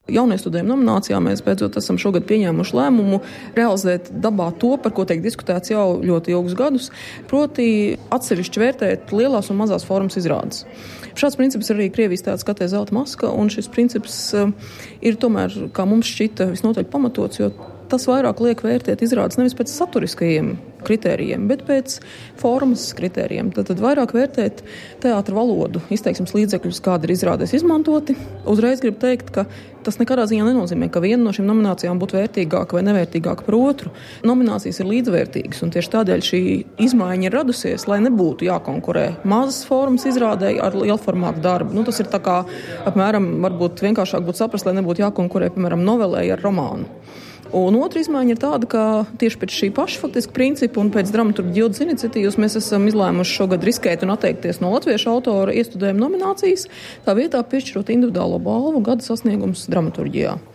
Jauniestudējumu nominācijā mēs beidzot esam šogad pieņēmuši lēmumu realizēt dabā to, par ko tiek diskutēts jau ļoti ilgus gadus, proti atsevišķi vērtēt lielās un mazās formas izrādes. Šāds princips ir arī Krievijas teātra skatē Zelta maska, un šis princips ir tomēr, kā mums šķita, visnotaļ pamatots, jo tas vairāk liek vērtēt izrādes nevis pēc saturiskajiem kritērijiem, bet pēc formas kritērijiem. Tad vairāk vērtēt teātra valodu, izteiksmes līdzekļus, kādi ir izrādēs izmantoti. Uzreiz gribu teikt, ka tas nekādā ziņā nenozīmē, ka viena no šīm nominācijām būtu vērtīgāka vai nevērtīgāka par otru. Nominācijas ir līdzvērtīgas, un tieši tādēļ šī izmaiņa ir radusies, lai nebūtu jākonkurē mazas formas izrādēji ar lielformātu darbu. Tas ir tā kā apmēram varbūt vienkāršāk būtu saprast, lai nebūtu jākonkurē, piemēram, novelēji ar romānu. Un otra izmaiņa ir tāda, ka tieši pēc šī paša faktiski principa un pēc dramaturga Ģildes iniciatīvas mēs esam izlēmuši šogad riskēt un atteikties no latviešu autora iestudējuma nominācijas, tā vietā piešķirot individuālo balvu gada sasniegums dramaturģijā.